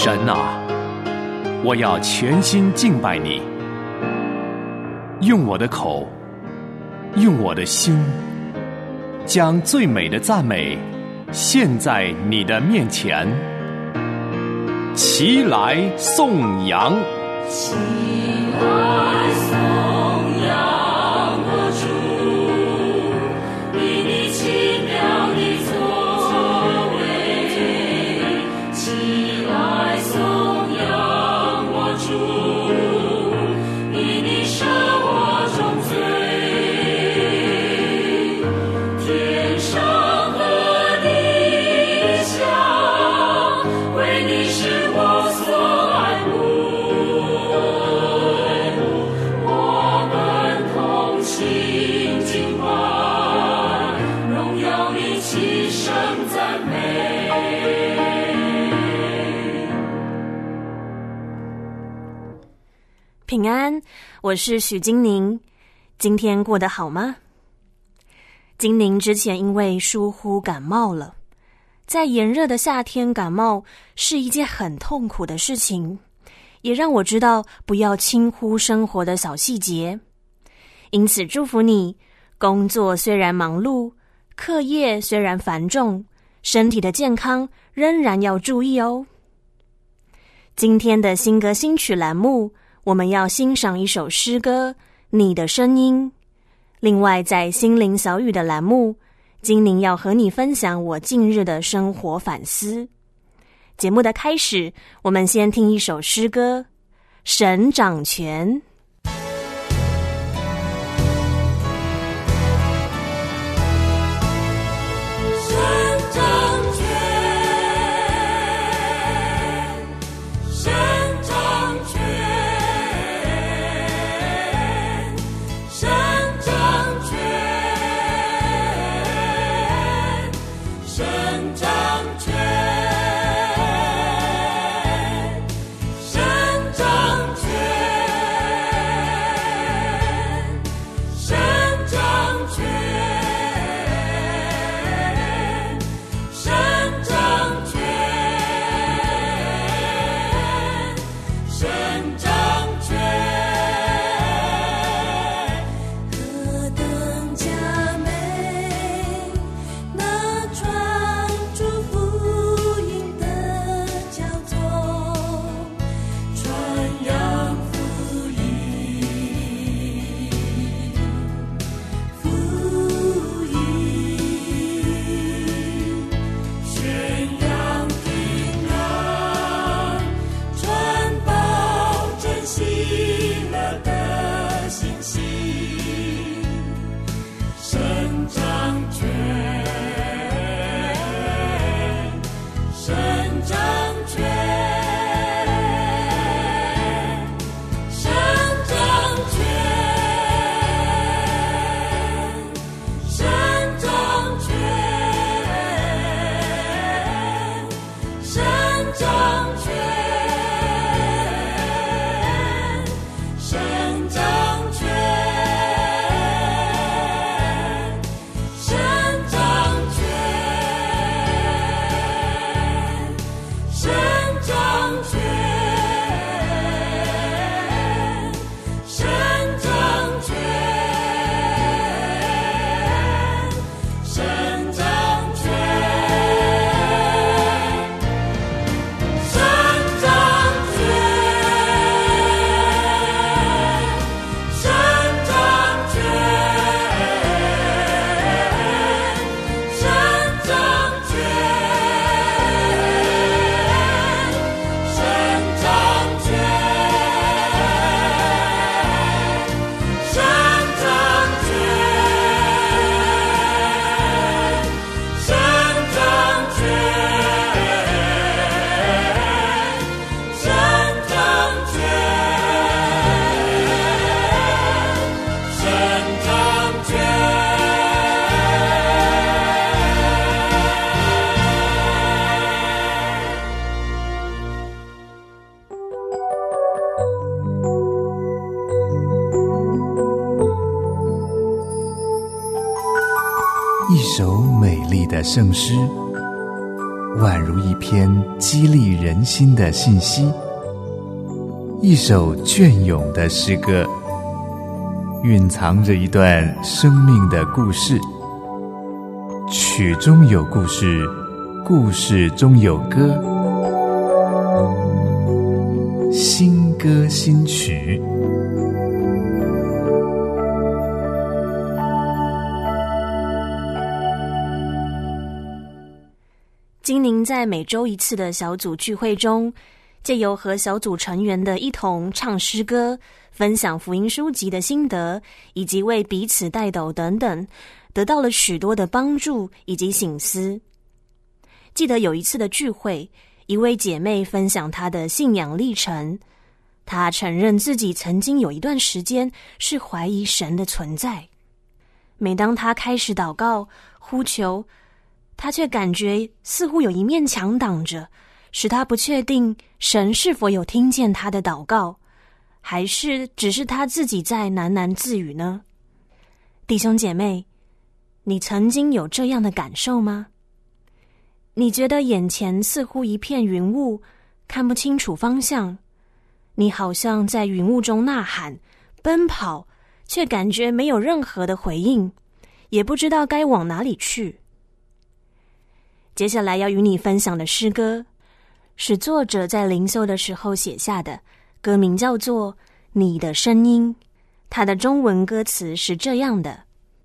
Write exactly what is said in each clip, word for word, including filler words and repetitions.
神啊，我要全心敬拜你，用我的口，用我的心，将最美的赞美献在你的面前。齐来颂扬， 齐来颂扬我主，以你奇妙的作为。齐来颂扬我主，以你赦我众罪。天上和地下，为你是我所爱慕，我们同心敬拜，荣耀你齐声赞美。 平安，我是许金宁，今天过得好吗？金宁之前因为疏忽感冒了，在炎热的夏天感冒是一件很痛苦的事情，也让我知道不要轻忽生活的小细节。因此祝福你，工作虽然忙碌，课业虽然繁重，身体的健康仍然要注意哦。今天的新歌新曲栏目，我们要欣赏一首诗歌《你的声音》。另外在心灵小语的栏目，金宁要和你分享我近日的生活反思。节目的开始，我们先听一首诗歌《神掌权》。 一首美丽的圣诗， 宛如一篇激励人心的信息，一首隽永的诗歌，蕴藏着一段生命的故事。曲中有故事，故事中有歌，新歌新曲。 金宁在每周一次的小组聚会中，借由和小组成员的一同唱诗歌，分享福音书籍的心得，以及为彼此代祷等等，得到了许多的帮助以及省思。记得有一次的聚会，一位姐妹分享她的信仰历程，她承认自己曾经有一段时间是怀疑神的存在。每当她开始祷告呼求，他却感觉似乎有一面墙挡着，使他不确定神是否有听见他的祷告，还是只是他自己在喃喃自语呢？弟兄姐妹，你曾经有这样的感受吗？你觉得眼前似乎一片云雾，看不清楚方向，你好像在云雾中呐喊奔跑，却感觉没有任何的回应，也不知道该往哪里去。接下来要与你分享的诗歌，是作者在灵修的时候写下的，歌名叫做《你的声音》。它的中文歌词是这样的：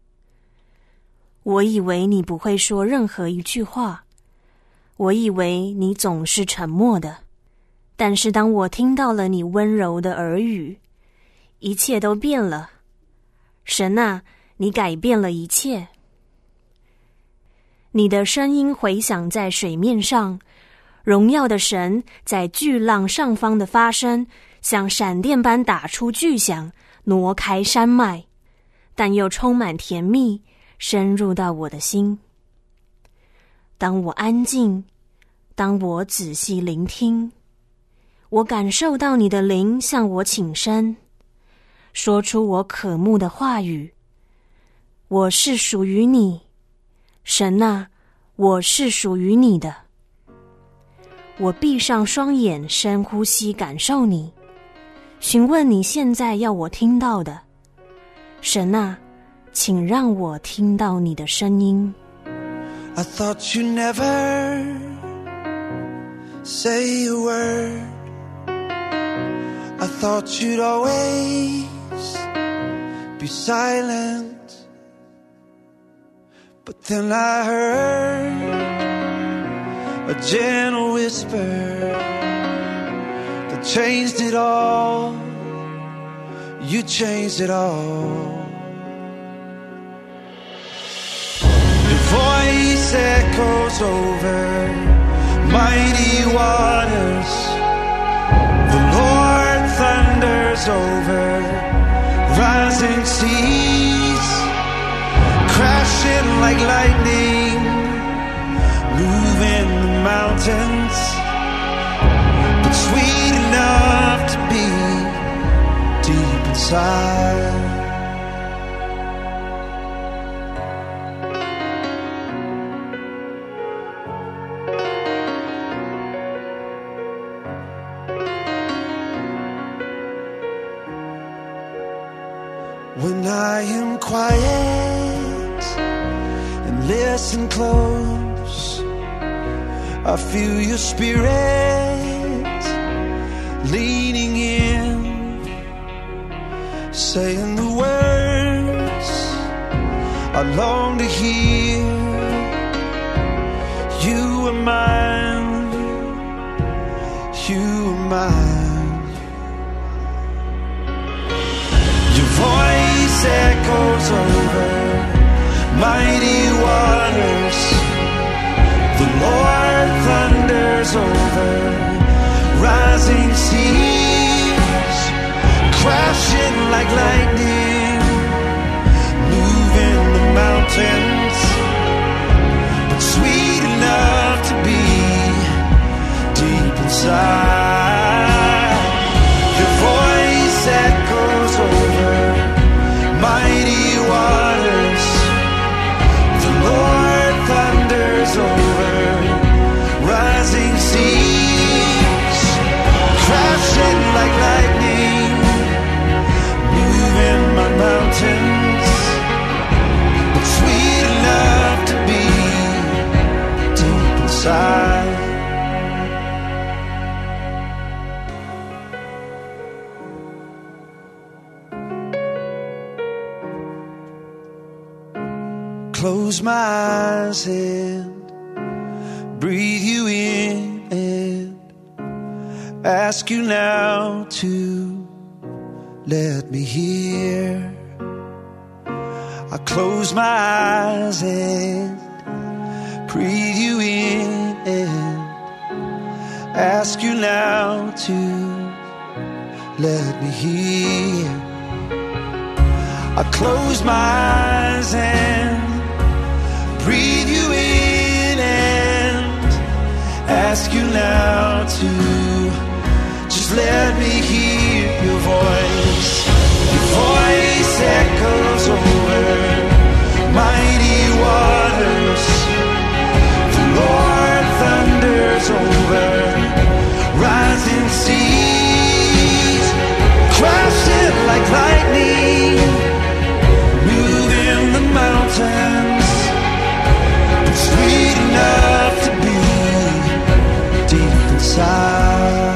我以为你不会说任何一句话，我以为你总是沉默的，但是当我听到了你温柔的耳语，一切都变了。神啊，你改变了一切。你的声音回响在水面上，荣耀的神在巨浪上方的发声，像闪电般打出巨响，挪开山脉，但又充满甜蜜，深入到我的心。当我安静，当我仔细聆听，我感受到你的灵向我倾身，说出我渴慕的话语。我是属于你，神啊，我是属于你的。我闭上双眼，深呼吸，感受你，询问你现在要我听到的。神啊，请让我听到你的声音。 I thought you'd never say a word, I thought you'd always be silent, but then I heard a gentle whisper that changed it all. You changed it all. Your voice echoes over mighty waters. The Lord thunders over rising seas, crashing like lightning, moving the mountains, but sweet enough to be deep inside. When I am quiet and listen close, I feel your spirit leaning in, saying the words I long to hear. You are mine, you are mine. Your voice echoes over mighty waters. The Lord thunders over rising seas, crashing like lightning, moving the mountains, but sweet enough to be deep inside. Your voice echoes over mighty waters. The Lord thunders over close my eyes and breathe you in and ask you now to let me hear. I close my eyes and breathe you in and ask you now to let me hear. I close my eyes and breathe you in and ask you now to just let me hear your voice. Your voice echoes over mighty waters. The Lord thunders over rising seas, crashing like lightning, moving the mountains. It's sweet enough to be deep inside.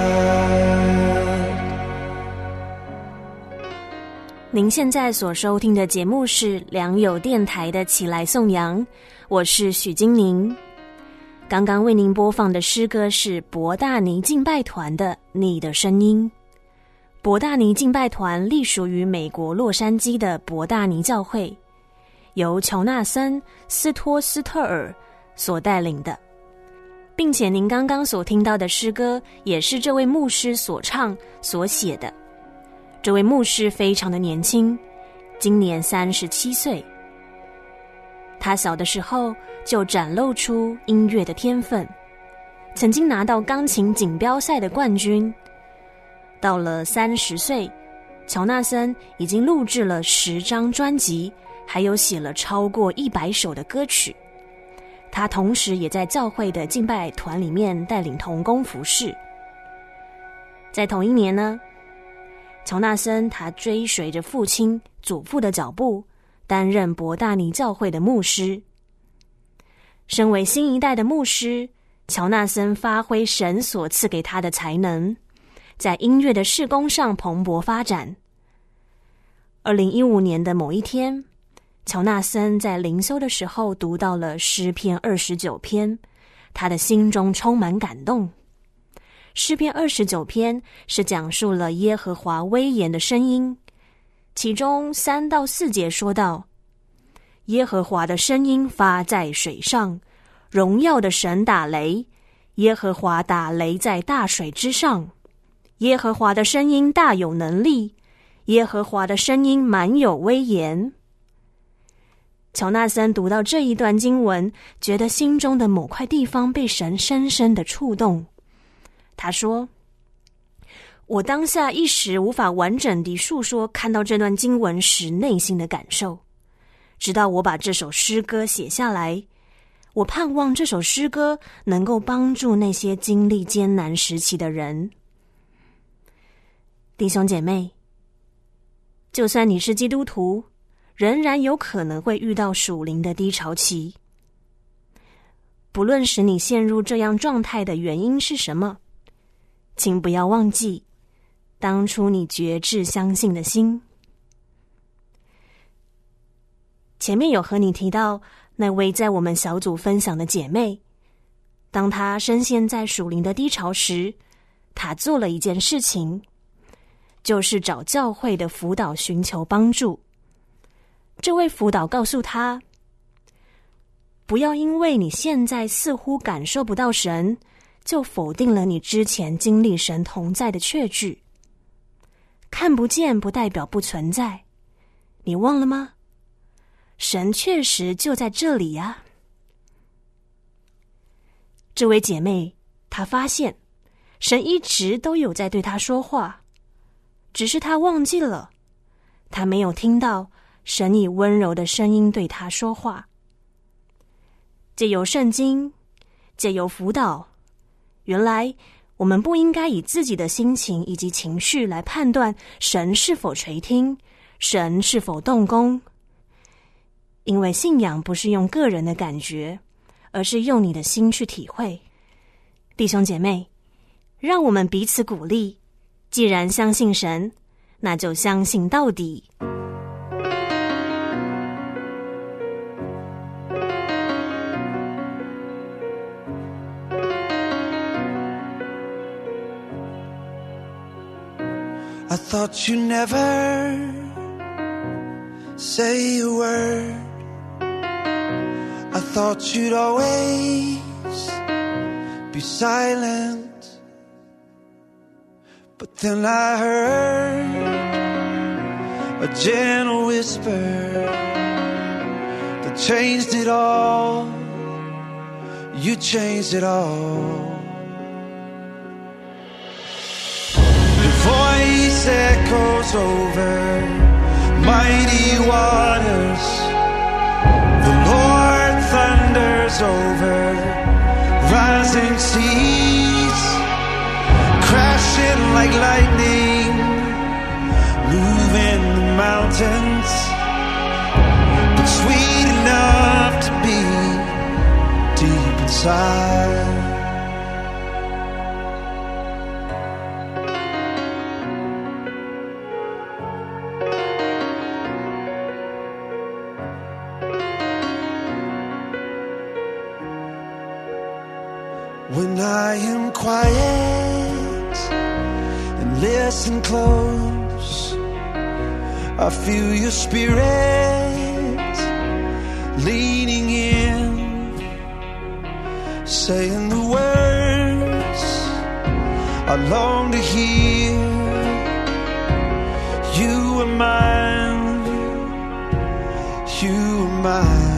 您现在所收听的节目是良友电台的起来颂扬，我是许金宁。刚刚为您播放的诗歌是伯大尼敬拜团的《你的声音》。伯大尼敬拜团隶属于美国洛杉矶的伯大尼教会，由乔纳森·斯托斯特尔所带领的，并且您刚刚所听到的诗歌也是这位牧师所唱所写的。这位牧师非常的年轻，今年三十七岁。他小的时候就展露出音乐的天分，曾经拿到钢琴锦标赛的冠军。到了三十岁，乔纳森已经录制了十张专辑，还有写了超过一百首的歌曲。他同时也在教会的敬拜团里面带领同工服侍。在同一年呢，乔纳森他追随着父亲祖父的脚步，担任伯大尼教会的牧师。身为新一代的牧师，乔纳森发挥神所赐给他的才能，在音乐的事工上蓬勃发展。二零一五年的某一天，乔纳森在灵修的时候读到了诗篇二十九篇，他的心中充满感动。诗篇二十九篇是讲述了耶和华威严的声音，其中三到四节说到，耶和华的声音发在水上，荣耀的神打雷，耶和华打雷在大水之上，耶和华的声音大有能力，耶和华的声音满有威严。乔纳森读到这一段经文，觉得心中的某块地方被神深深的触动。他说，我当下一时无法完整地述说看到这段经文时内心的感受，直到我把这首诗歌写下来，我盼望这首诗歌能够帮助那些经历艰难时期的人。弟兄姐妹，就算你是基督徒，仍然有可能会遇到属灵的低潮期。不论使你陷入这样状态的原因是什么，请不要忘记当初你决志相信的心。前面有和你提到那位在我们小组分享的姐妹，当她深陷在属灵的低潮时，她做了一件事情，就是找教会的辅导寻求帮助。这位辅导告诉她，不要因为你现在似乎感受不到神，就否定了你之前经历神同在的确据。看不见不代表不存在，你忘了吗？神确实就在这里呀。这位姐妹她发现神一直都有在对她说话，只是她忘记了，她没有听到神以温柔的声音对她说话。借由圣经，借由辅导，原来我们不应该以自己的心情以及情绪来判断神是否垂听，神是否动工。因为信仰不是用个人的感觉，而是用你的心去体会。弟兄姐妹，让我们彼此鼓励，既然相信神，那就相信到底。 I thought you'd never say a word. I thought you'd always be silent. But then I heard a gentle whisper that changed it all. You changed it all. Your voice echoes over mighty waters. The Lord thunders over rising seas, crashing like lightning, moving the mountains, but sweet enough to be deep inside. When I am quiet and listen close, I feel your spirit leaning in, saying the words I long to hear. You are mine, you are mine.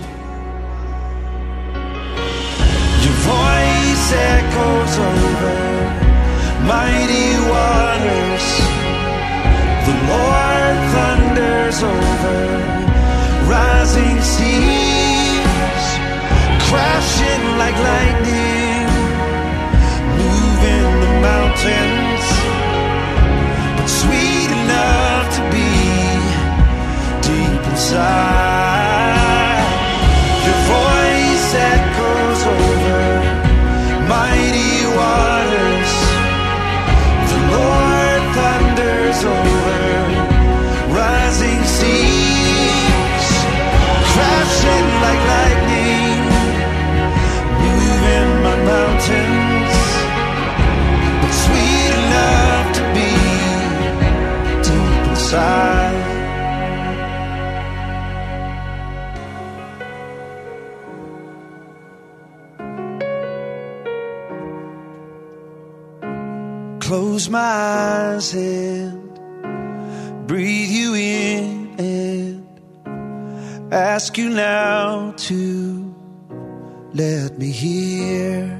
Your voice echoes over mighty waters. The Lord thunders over rising seas, crashing like lightning, moving the mountains, but sweet enough to be deep inside. Your voice echoes over mighty waters. The Lord thunders over rising seas, crashing like lightning, moving my mountains, but sweet enough to be deep inside. Close my eyes and breathe you in and ask you now to let me hear.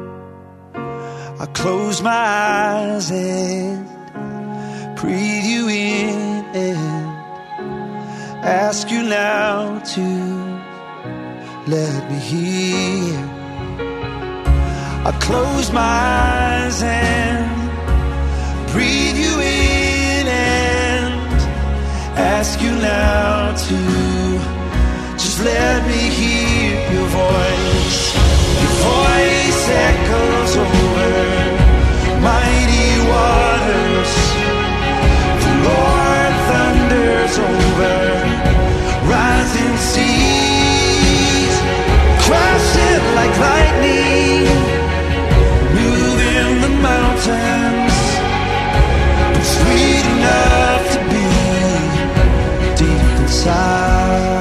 I close my eyes and breathe you in and ask you now to let me hear. I close my eyes and breathe you in and ask you now to just let me hear your voice. Your voice echoes over mighty waters. The Lord thunders over rising seas, crashing like lightning, moving the mountains, sweet enough to be deep inside.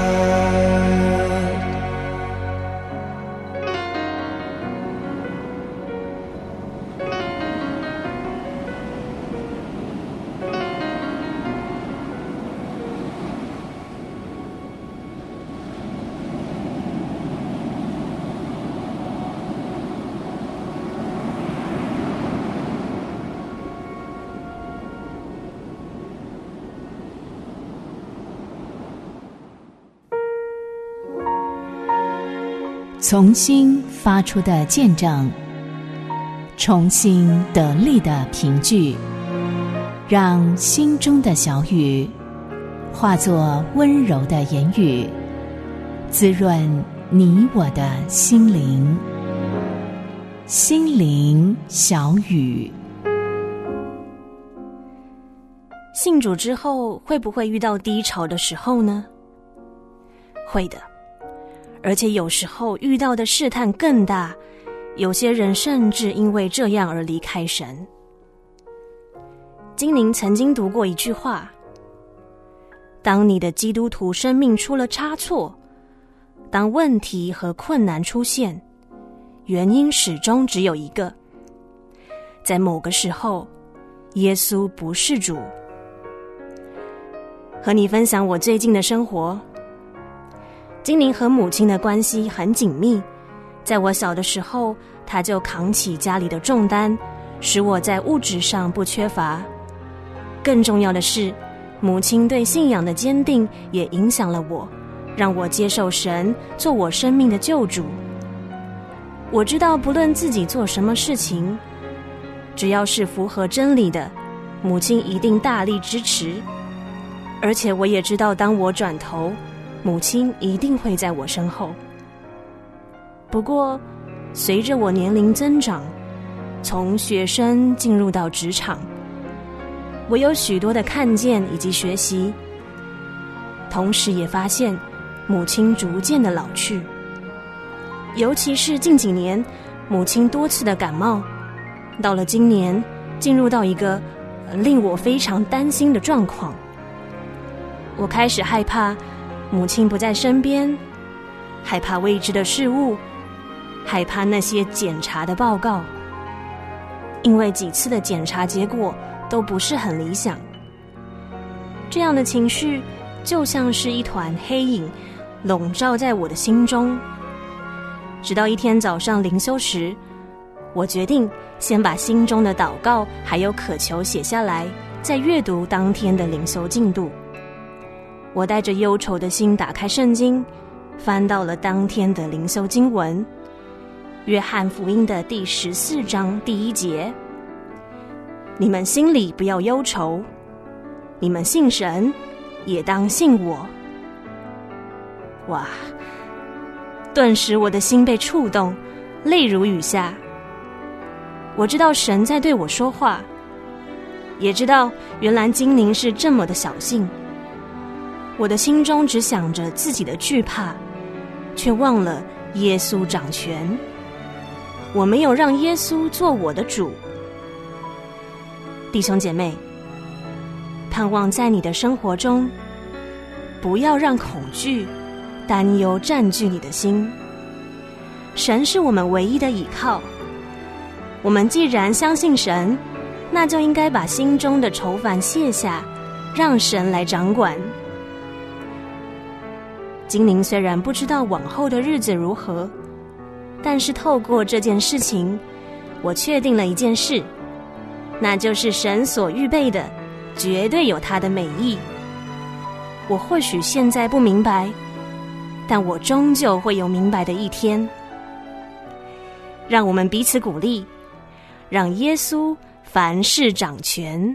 从心发出的见证，重新得力的凭据，让心中的小雨化作温柔的言语，滋润你我的心灵。心灵小雨。 信主之后，会不会遇到低潮的时候呢？会的。而且有时候遇到的试探更大，有些人甚至因为这样而离开神。 金宁曾经读过一句话：当你的基督徒生命出了差错，当问题和困难出现，原因始终只有一个，在某个时候，耶稣不是主。和你分享我最近的生活。金宁和母亲的关系很紧密，在我小的时候，她就扛起家里的重担，使我在物质上不缺乏。更重要的是，母亲对信仰的坚定也影响了我，让我接受神做我生命的救主。我知道不论自己做什么事情，只要是符合真理的，母亲一定大力支持。而且我也知道，当我转头，母亲一定会在我身后。不过随着我年龄增长，从学生进入到职场，我有许多的看见以及学习，同时也发现母亲逐渐的老去。尤其是近几年，母亲多次的感冒，到了今年进入到一个、呃、令我非常担心的状况。我开始害怕母亲不在身边，害怕未知的事物，害怕那些检查的报告，因为几次的检查结果都不是很理想。这样的情绪就像是一团黑影笼罩在我的心中。直到一天早上灵修时，我决定先把心中的祷告还有渴求写下来，再阅读当天的灵修进度。我带着忧愁的心打开圣经，翻到了当天的灵修经文，约翰福音的第十四章第一节：你们心里不要忧愁，你们信神，也当信我。哇！顿时我的心被触动，泪如雨下。我知道神在对我说话，也知道原来金宁是这么的小性。我的心中只想着自己的惧怕，却忘了耶稣掌权。我没有让耶稣做我的主。弟兄姐妹，盼望在你的生活中，不要让恐惧、担忧占据你的心。神是我们唯一的依靠。我们既然相信神，那就应该把心中的愁烦卸下，让神来掌管。金宁虽然不知道往后的日子如何，但是透过这件事情，我确定了一件事，那就是神所预备的绝对有他的美意。我或许现在不明白，但我终究会有明白的一天。让我们彼此鼓励，让耶稣凡事掌权。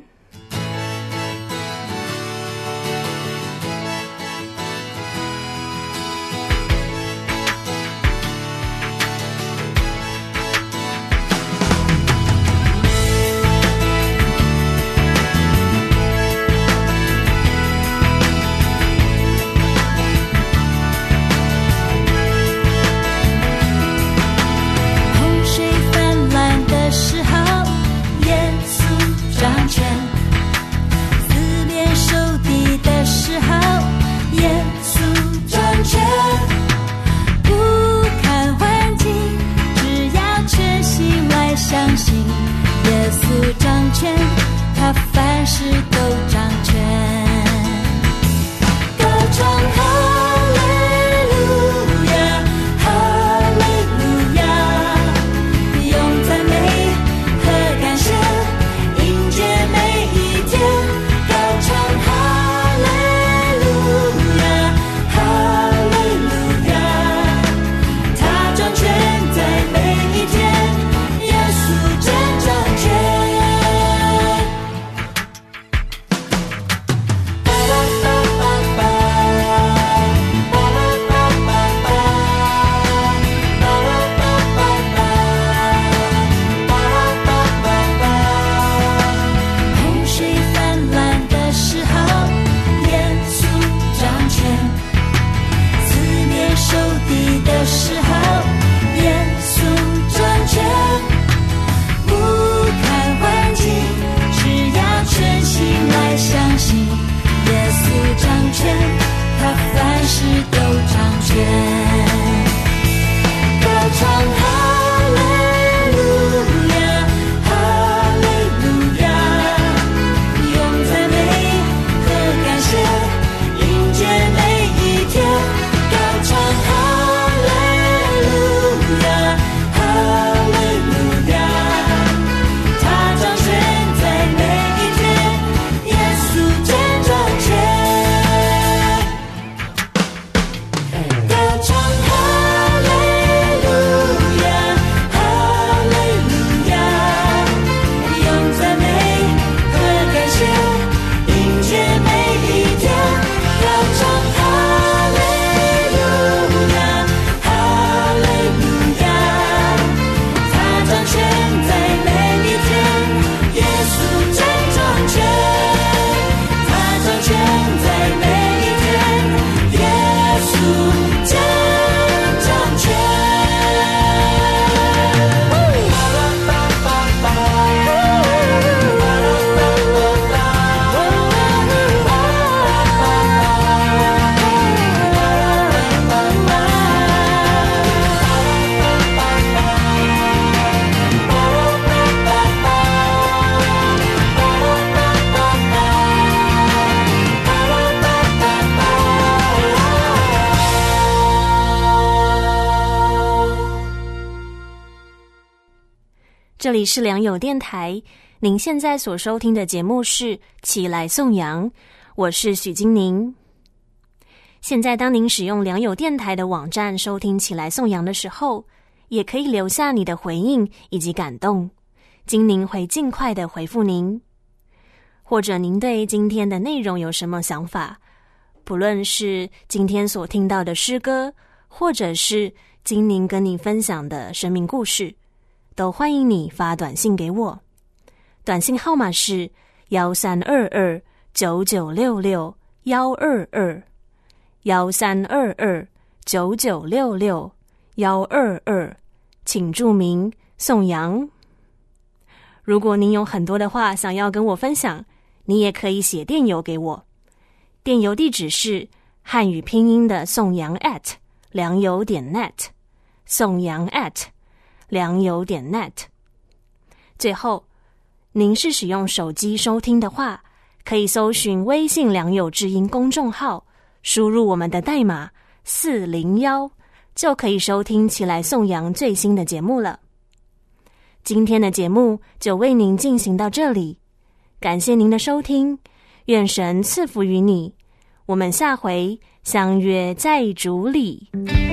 这里是良友电台，您现在所收听的节目是起来颂扬，我是许金宁。现在当您使用良友电台的网站收听起来颂扬的时候，也可以留下你的回应以及感动，金宁会尽快的回复您。或者您对今天的内容有什么想法，不论是今天所听到的诗歌，或者是金宁跟你分享的生命故事，都欢迎你发短信给我。短信号码是一三二二九九六六一二二一三二二九九六六一二二，请注明颂扬。如果您有很多的话想要跟我分享，你也可以写电邮给我，电邮地址是汉语拼音的颂扬 at 良友点 net， 颂扬 at 良友点 net。 最后，您是使用手机收听的话，可以搜寻微信良友之音公众号，输入我们的代码四零一，就可以收听起来颂扬最新的节目了。今天的节目就为您进行到这里，感谢您的收听，愿神赐福于你，我们下回相约在主里。